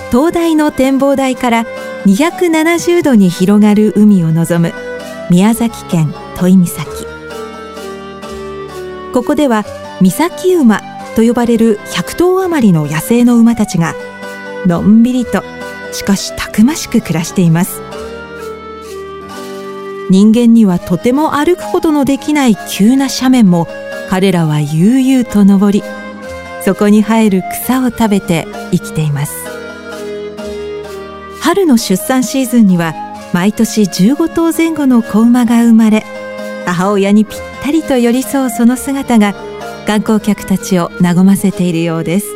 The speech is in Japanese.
灯台の展望台から270度に広がる海を望む宮崎県都井岬。ここでは岬馬と呼ばれる100頭余りの野生の馬たちがのんびりと、しかしたくましく暮らしています。人間にはとても歩くことのできない急な斜面も彼らは悠々と登り、そこに生える草を食べて生きています。春の出産シーズンには毎年15頭前後の子馬が生まれ、母親にぴったりと寄り添うその姿が観光客たちを和ませているようです。